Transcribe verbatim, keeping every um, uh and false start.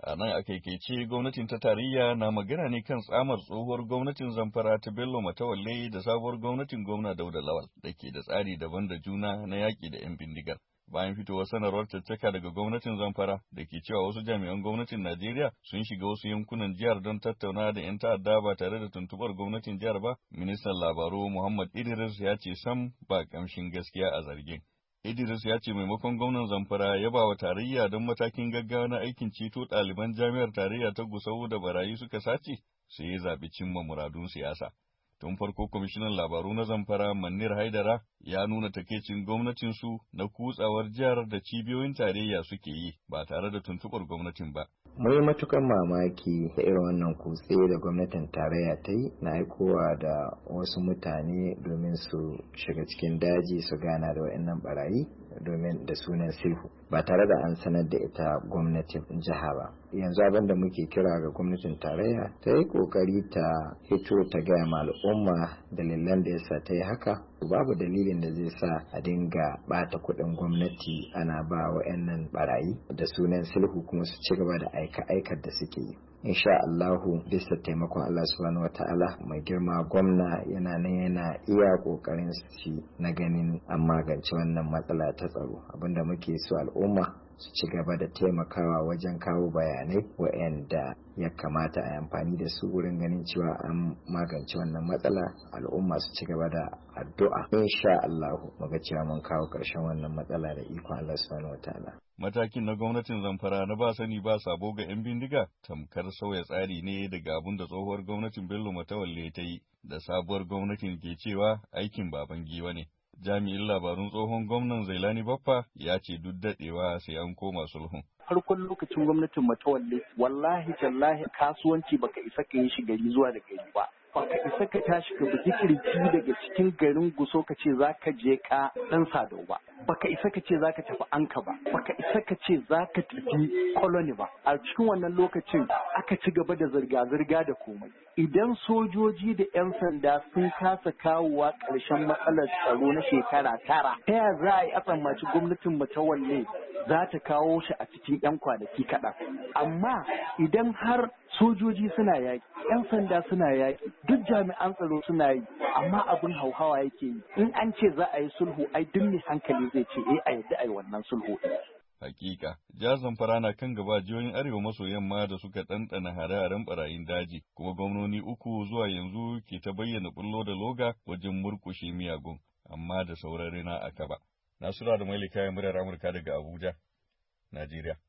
A nan a kaikaice gwamnatin ta tarayya na magana ne kan tsamar tsohuwar gwamnatin Zamfara ta Bello Matawalle da sabuwar gwamnatin gwamna Dauda Lawal da ke da tsari daban da juna na yaƙi da 'yan bindigar. Bayan fitowar sanarwar caccaka daga gwamnatin Zamfara da ke cewa wasu jami'an gwamnatin Najeriya sun shiga wasu yankunan jihar don tattauna da 'yan ta'adda ba tare da tuntuɓar gwamnatin jihar ba, ministan labaru Muhammad Idris ya ce sam ba ƙamshin gaskiya a zargin. Idris ya ce maimakon gwamnan Zamfara ya ba wa tarayya don matakin gaggawa na aikin ceto ɗaliban jami'ar tarayya ta Gusau da barayi suka sace, sai ya zaɓi cimma muradun siyasa. Tun farko kwamishinan labaru na Zamfara Manir Haidara ya nuna takeicin gwamnatinsu na kutsawar jihar da cibiyoyin tarayya suke yi ba tare da tuntuɓar gwamnatin ba. Mun yi matukan mamaki da irin wannan kutse da gwamnatin tarayya ta yi na aikowa da wasu mutane domin su shiga cikin daji su gana da waɗannan barayi domin da sunan sulhu ba tare da an sanar da ita gwamnatin jiha ba. Yanzu abin da muke kira ga gwamnatin tarayya ta yi kokari ta hito ta gaya ma al'umma dalilan da yasa ta yi haka. Babu dalilin da zai sa a dinga bata kuɗin gwamnati ana ba wa 'yan barayi da sunan sulhu kuma su ci gaba da aika-aikar da suke yi. Insha Allahu bisa taimakon Allah subhanahu wataala mai girma gwamna yana nan yana iya kokarin shi na ganin an magance wannan matsala ta tsaro. Abinda muke so al'umma su ci gaba da taimakawa wajen kawo bayanai waɗanda ya kamata a yi amfani da su wurin ganin cewa an magance wannan matsala. Al'umma su ci gaba da addu'a insha Allah muga cewa mun kawo ƙarshen wannan matsala da ikon Allah subhanahu wataala. Matakin na gwamnatin Zamfara na ba sani ba sabo ga 'yan bindiga tamkar sauya tsari ne daga abin da tsohuwar gwamnatin Bello Matawalle ta yi da sabuwar gwamnatin ke cewa aikin baban giwa ne. Jami'in labarun tsohon gwamnan Zailani Baffa ya ce duk daɗewa sai an koma sulhun. Farkon lokacin gwamnatin Matawalle wallahi tallahi kasuwanci baka isa ka yi shi gari zuwa da gari ba. Baka isa ka tashi ka bugi kirji daga cikin garin Guso ka ce za ka je ka ɗan Sadau ba. Baka isa ka ce za ka tafi Anka ba. Baka isa ka ce za ka tafi Koloni ba. A cikin wannan lokacin aka ci gaba da zirga-zirga da komai. Idan sojoji da 'yan sanda sun kasa kawowa ƙarshen matsalar tsaro na shekara tara, ta yaya za a yi a tsammaci gwamnatin Matawalle za ta kawo shi a cikin 'yan kwanaki kaɗan. Amma idan har sojoji suna yaƙi, 'yan sanda suna yaƙi, duk jami'an tsaro suna yi, amma abin hauhawa yake yi. In an ce za a yi sulhu, ai duk mai hankali zai ce eh a yadda a yi wannan sulhu. Hakika, jihar Zamfara na kan gaba jihohin arewa maso yamma da suka ɗanɗana hare-haren barayin daji, kuma gwamnoni uku zuwa yanzu ke ta bayyana bullo da loga wajen murƙushe miyagun, amma da sauran rina a kaba. Nasura da Mailika ya murar Amurka daga Abuja, Najeriya.